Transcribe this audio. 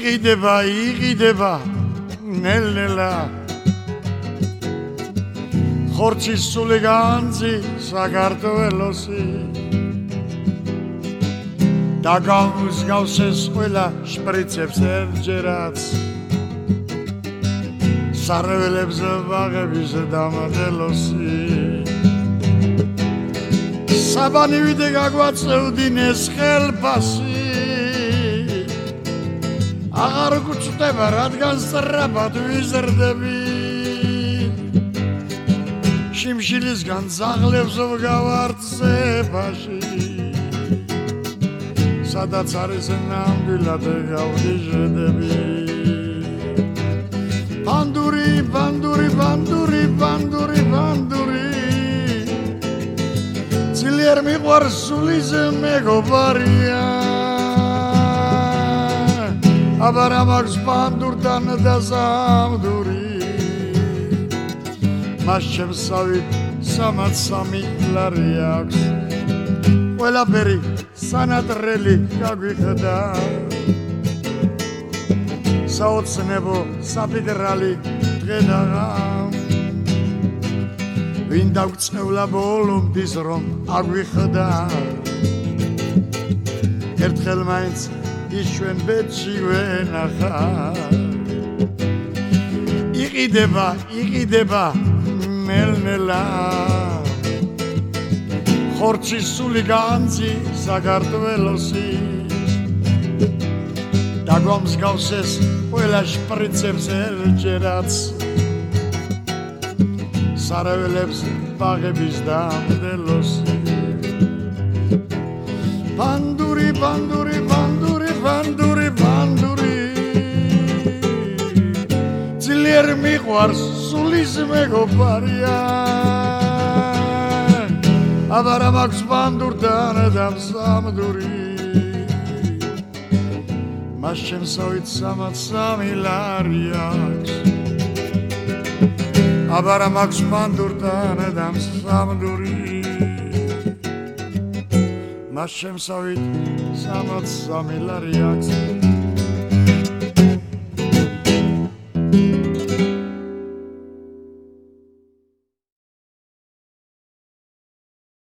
იყიდება ნელ-ნელა ხორცის სული განძი საქართველოსი და გამსგავსეს ყველა შპრიცებს ერჯერაც სარეველებს ბაღების დამადელოსი საბანივიდე გაგვაწევდინეს ხელფასი აღარ გვწდება რადგან სწრაფად ვიზრდები შიმშილისგან ძაღლებს ვგავარცებაში სადაც არის ნამდვილად გავდიჟდები ბანდური ბანდური ბანდური ბანდური ბანდური ძლიერ მიყვარს სულიზე მეგობარია აბარა მაქვს ბანდურთან და ზამდური მას შემსავით 63 ლარი აქვს ყველაფერი სანატრელი გაგვიხდა საოცნებო საფიდრალი დღედაღა ვინ დაგვწევლა ბოლომდის რომ აგვიხდა ერთხელ მაინც იშვენ ბედში ვენახა იყიდება ნელ-ნელა ხორცის სული განძი საქართველოსი და გამსგავსეს ყველა შპრიცებს ერჯერაც სარეველებს ბაღების დამდელოსი ბანდური ბანდური ბანდური ბანდური ბანდური ძლიერ მიყვარს სულის მეგობარია აბარა მაქვს ბანდურთან და ზამდური მას შემსავით 63 ლარი აქვს აბარა მაქვს ბანდურთან და ზამდური მას შემსავით 63 ლარი აქვს